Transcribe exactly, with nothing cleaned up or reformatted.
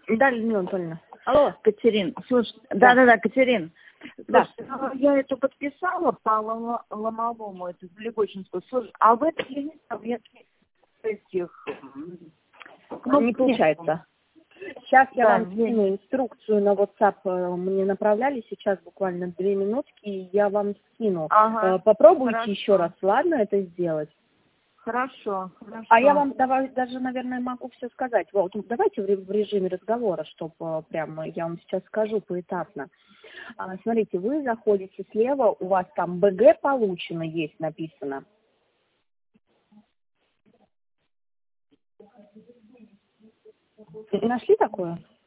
Да, Людмила Анатольевна. Алло. Катерин, слушай, да-да-да, Катерин. Да. Слушай, я это подписала по лома- ломовому, это Великочинскую. Слушай, а в этом есть таблетки этих... Ну, не получается. Сейчас я Да, вам скину инструкцию на WhatsApp, э, мне направляли сейчас буквально две минутки, и я вам скину. Ага, Э, Попробуйте хорошо. еще раз, ладно, это сделать? Хорошо, хорошо. А я вам давай, даже, наверное, могу все сказать. Вот, давайте в ре- в режиме разговора, чтобы прямо я вам сейчас скажу поэтапно. А, смотрите, вы заходите слева, у вас там бэ гэ получено есть написано. Нашли такое?